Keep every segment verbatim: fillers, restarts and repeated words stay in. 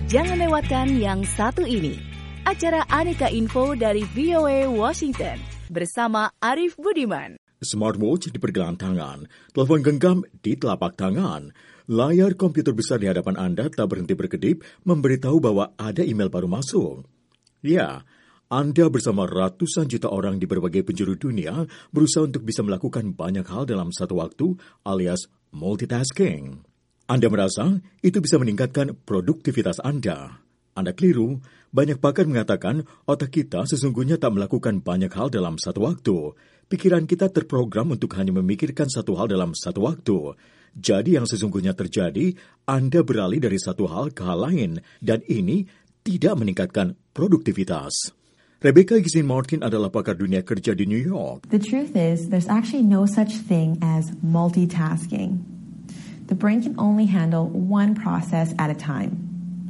Jangan lewatkan yang satu ini. Acara Aneka Info dari V O A Washington bersama Arif Budiman. Smartwatch di pergelangan tangan, telepon genggam di telapak tangan, layar komputer besar di hadapan Anda tak berhenti berkedip memberitahu bahwa ada email baru masuk. Ya, Anda bersama ratusan juta orang di berbagai penjuru dunia berusaha untuk bisa melakukan banyak hal dalam satu waktu alias multitasking. Anda merasa itu bisa meningkatkan produktivitas Anda. Anda keliru, banyak pakar mengatakan otak kita sesungguhnya tak melakukan banyak hal dalam satu waktu. Pikiran kita terprogram untuk hanya memikirkan satu hal dalam satu waktu. Jadi yang sesungguhnya terjadi, Anda beralih dari satu hal ke hal lain, dan ini tidak meningkatkan produktivitas. Rebecca Gizin-Martin adalah pakar dunia kerja di New York. The truth is, there's actually no such thing as multitasking. The brain can only handle one process at a time.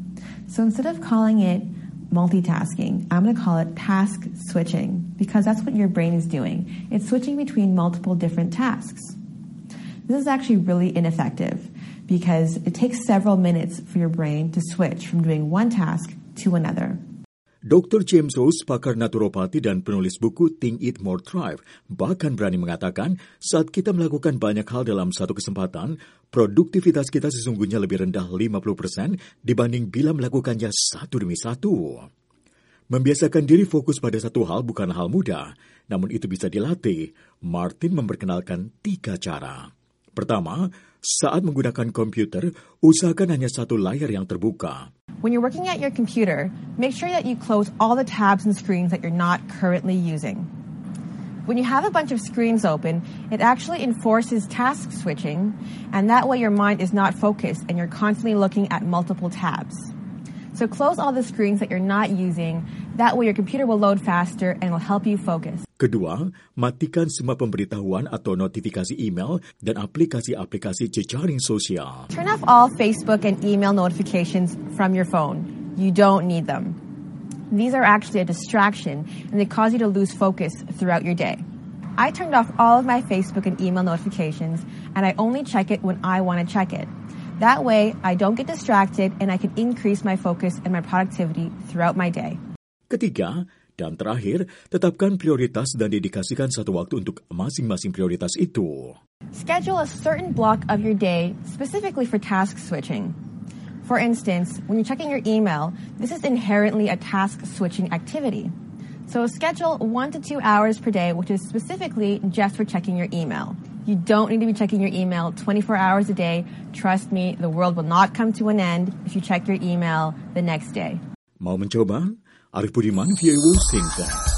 So instead of calling it multitasking, I'm going to call it task switching, because that's what your brain is doing. It's switching between multiple different tasks. This is actually really ineffective because it takes several minutes for your brain to switch from doing one task to another. doktor James Rose, pakar naturopati dan penulis buku Think Eat More Thrive, bahkan berani mengatakan saat kita melakukan banyak hal dalam satu kesempatan, produktivitas kita sesungguhnya lebih rendah lima puluh persen dibanding bila melakukannya satu demi satu. Membiasakan diri fokus pada satu hal bukan hal mudah, namun itu bisa dilatih. Martin memperkenalkan tiga cara. Pertama, saat menggunakan komputer, usahakan hanya satu layar yang terbuka. When you're working at your computer, make sure that you close all the tabs and screens that you're not currently using. When you have a bunch of screens open, it actually enforces task switching, and that way your mind is not focused and you're constantly looking at multiple tabs. So close all the screens that you're not using, that way your computer will load faster and will help you focus. Kedua, matikan semua pemberitahuan atau notifikasi email dan aplikasi-aplikasi jejaring sosial. Turn off all Facebook and email notifications from your phone. You don't need them. These are actually a distraction and they cause you to lose focus throughout your day. I turned off all of my Facebook and email notifications and I only check it when I want to check it. That way, I don't get distracted and I can increase my focus and my productivity throughout my day. Ketiga, dan terakhir, tetapkan prioritas dan dedikasikan satu waktu untuk masing-masing prioritas itu. Schedule a certain block of your day specifically for task switching. For instance, when you're checking your email, this is inherently a task switching activity. So schedule one to two hours per day, which is specifically just for checking your email. You don't need to be checking your email twenty-four hours a day. Trust me, the world will not come to an end if you check your email the next day. Mau mencoba? Arif Budiman, V O A Washington.